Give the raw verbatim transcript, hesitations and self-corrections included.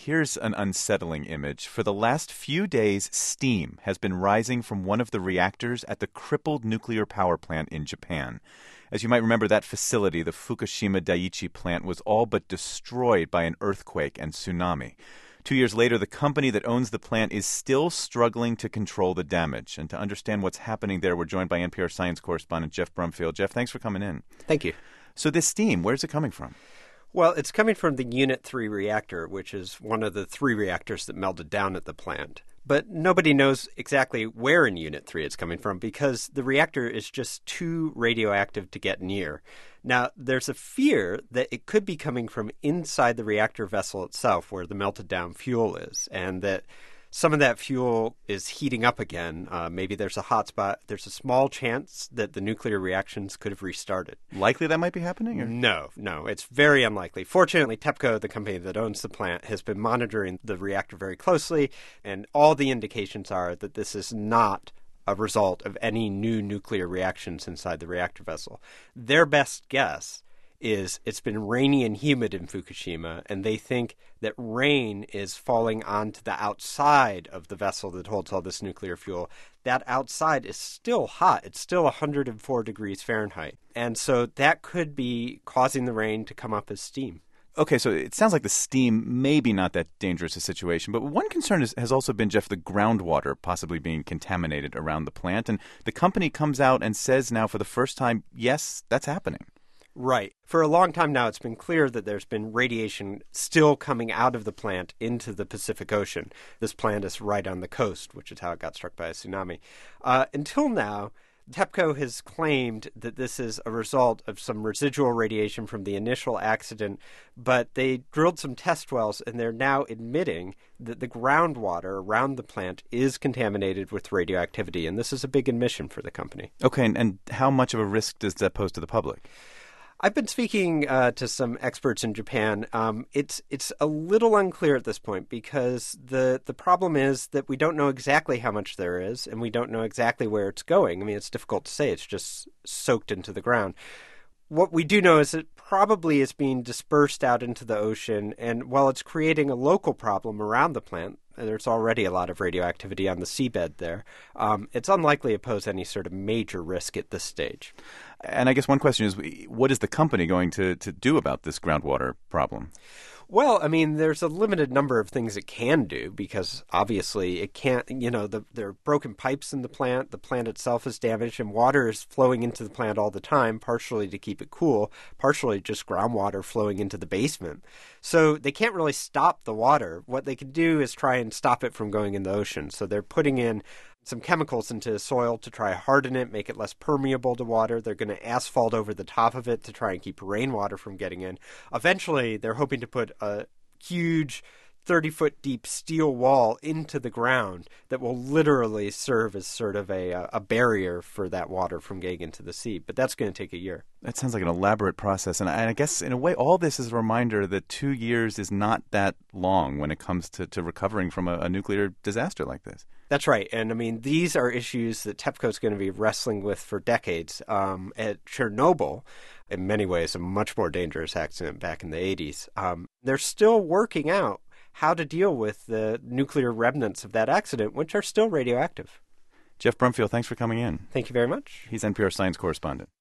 Here's an unsettling image. For the last few days, steam has been rising from one of the reactors at the crippled nuclear power plant in Japan. As you might remember, that facility, the Fukushima Daiichi plant, was all but destroyed by an earthquake and tsunami. Two years later, the company that owns the plant is still struggling to control the damage. And to understand what's happening there, we're joined by N P R science correspondent Jeff Brumfield. Jeff, thanks for coming in. Thank you. So this steam, where's it coming from? Well, it's coming from the Unit three reactor, which is one of the three reactors that melted down at the plant. But nobody knows exactly where in Unit three it's coming from because the reactor is just too radioactive to get near. Now, there's a fear that it could be coming from inside the reactor vessel itself where the melted down fuel is, and that some of that fuel is heating up again. Uh, maybe there's a hot spot. There's a small chance that the nuclear reactions could have restarted. Likely that might be happening? Or? No, no. It's very unlikely. Fortunately, TEPCO, the company that owns the plant, has been monitoring the reactor very closely, and all the indications are that this is not a result of any new nuclear reactions inside the reactor vessel. Their best guess is it's been rainy and humid in Fukushima, and they think that rain is falling onto the outside of the vessel that holds all this nuclear fuel. That outside is still hot. It's still one hundred four degrees Fahrenheit. And so that could be causing the rain to come up as steam. Okay, so it sounds like the steam may be not that dangerous a situation, but one concern is, has also been, Jeff, the groundwater possibly being contaminated around the plant. And the company comes out and says now for the first time, yes, that's happening. Right. For a long time now, it's been clear that there's been radiation still coming out of the plant into the Pacific Ocean. This plant is right on the coast, which is how it got struck by a tsunami. Uh, until now, TEPCO has claimed that this is a result of some residual radiation from the initial accident, but they drilled some test wells, and they're now admitting that the groundwater around the plant is contaminated with radioactivity, and this is a big admission for the company. Okay, and, and how much of a risk does that pose to the public? I've been speaking uh, to some experts in Japan. Um, it's it's a little unclear at this point because the, the problem is that we don't know exactly how much there is, and we don't know exactly where it's going. I mean, it's difficult to say. It's just soaked into the ground. What we do know is it probably is being dispersed out into the ocean, and while it's creating a local problem around the plant, there's already a lot of radioactivity on the seabed there, um, it's unlikely to pose any sort of major risk at this stage. And I guess one question is, what is the company going to, to do about this groundwater problem? Well, I mean, there's a limited number of things it can do because obviously it can't, you know, the, there are broken pipes in the plant. The plant itself is damaged and water is flowing into the plant all the time, partially to keep it cool, partially just groundwater flowing into the basement. So they can't really stop the water. What they can do is try and stop it from going in the ocean. So they're putting in some chemicals into soil to try to harden it, make it less permeable to water. They're going to asphalt over the top of it to try and keep rainwater from getting in. Eventually, they're hoping to put a huge thirty-foot deep steel wall into the ground that will literally serve as sort of a, a barrier for that water from getting into the sea. But that's going to take a year. That sounds like an elaborate process. And I, I guess, in a way, all this is a reminder that two years is not that long when it comes to, to recovering from a, a nuclear disaster like this. That's right. And I mean, these are issues that TEPCO is going to be wrestling with for decades. Um, at Chernobyl, in many ways, a much more dangerous accident back in the eighties, um, they're still working out how to deal with the nuclear remnants of that accident, which are still radioactive. Jeff Brumfield, thanks for coming in. Thank you very much. He's N P R science correspondent.